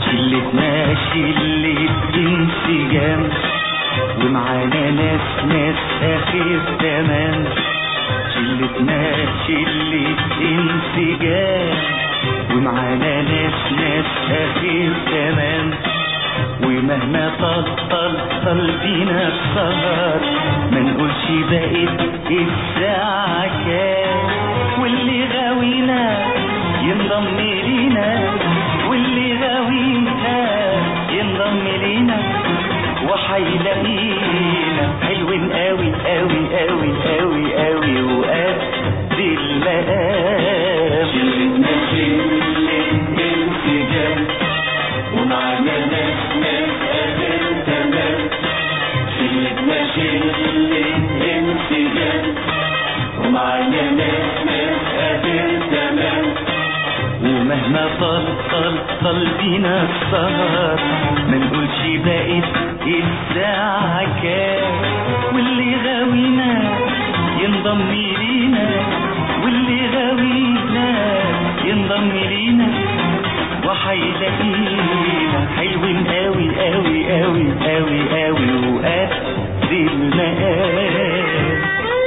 شلتنا شلة انسجام، ومعانا ناس اخر تمام. شلتنا شلة انسجام، ومعانا ناس اخر تمام. ومهما طل بينا السهر، ما نقولش بقت الساعة كام. واللي غاوينا ينضم لينا، واللي غاوينا ينضم لينا، وحيلاقينا حلوين قوي قوي قوي قوي قوي وقد المقام. شلتنا شلة انسجام، ومعنا ناس آخر تمام. شلتنا شلة انسجام، ومعنا ناس آخر تمام. ومهما طل بينا السهر، ما نقولش بقت الساعة كام. واللي غاوينا ينضم لينا، واللي غاوينا ينضم لينا، وحيلاقينا حلوين قوي قوي قوي قوي قوي وقد المقام.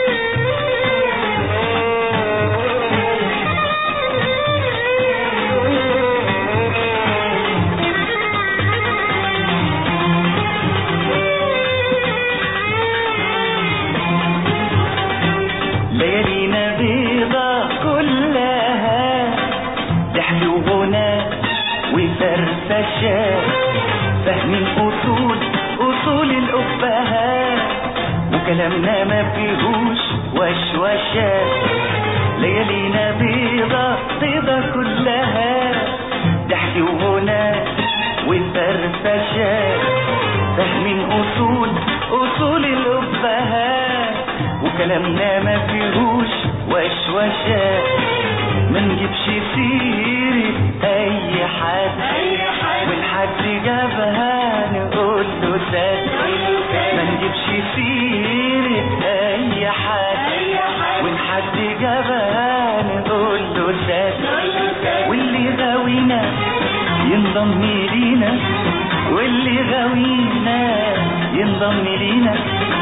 ليالينا بيضة كلها ضحك وغنى وفرفشة، فاهمين أصول الأبهات، وكلامنا ما فيهوش وشوشة. ليالينا بيضة كلها ضحك وغنى وفرفشة، فاهمين أصول الأبهات، وكلامنا ما فيهوش وشوشة. ما نجيبش سيرة أي حد، والحد جابها نقول له سد. ما نجيبش سيرة أي حد، والحد جابها نقول له سد. واللي غاوينا ينضم لينا، واللي غاوينا ينضم لينا،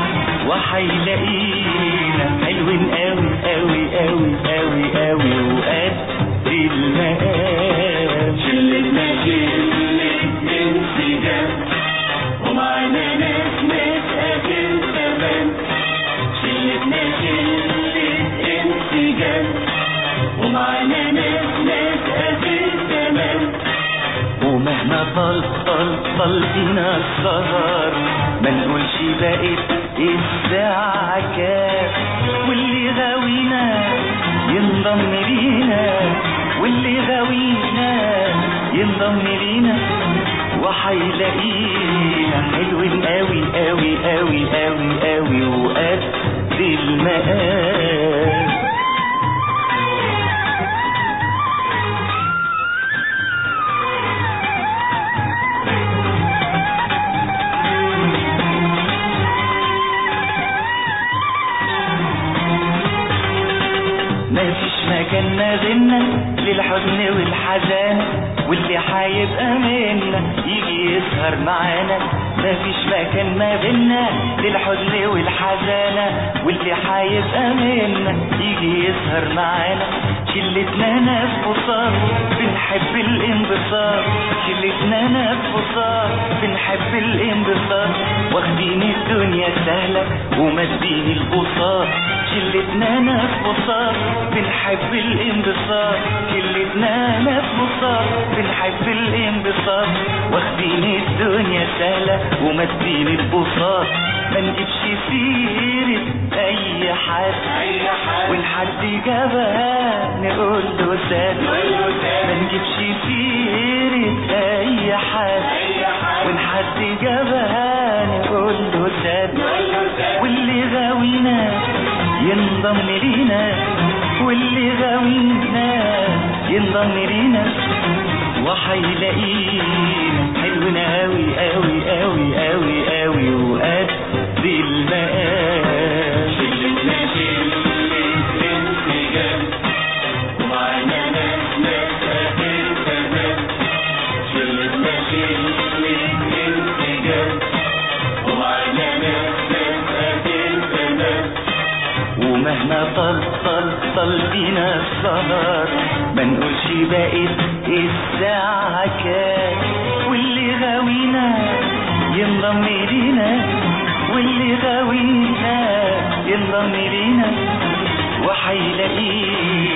وحيلاقينا حلوين قوي قوي قوي قوي قوي وقد المقام. شلتنا شلة انسجام، ومعنا ناس آخر تمام. شلتنا شلة انسجام، ومعنا ناس آخر تمام. ومهما طل بينا السهر، ما نقولش بقت الساعة كام. واللي غاوينا ينضم لينا، واللي غاوينا ينضم لينا، وحيلاقينا حلوين قوي قوي قوي قوي قوي وقد المقام. مفيش مكان ما بينا للحزن والحزان، واللي حيبقى منا يجي يسهر معانا. مفيش مكان ما بينا للحزن والحزان، واللي حيبقى منا يجي يسهر معانا. شلتنا ناس بساط بنحب الانبساط، شلتنا ناس بساط بنحب الانبساط، واخدين الدنيا سهلة ومدين البساط. شلتنا ناس بساط بنحب الانبساط، شلتنا ناس بساط بنحب الانبساط، واخدين الدنيا سهلة ومدين البساط. ما نجيبش سيرة أي حد، والحد جابها نقول له سد. ما نجيبش سيرة أي حد، والحد جابها نقول له سد. واللي غاوينا ينضم لينا، واللي غاوينا ينضم لينا، وحيلاقينا حلونا قوي قوي قوي قوي قوي وقد المقام. شلتنا شلة انسجام، ومعنا ناس آخر تمام. شلتنا ومهما طل بينا السهر ما نقولش بقيت الساعة كام. واللي غاوينا ينضم لينا، واللي غاوينا ينضم لينا وحيلاقينا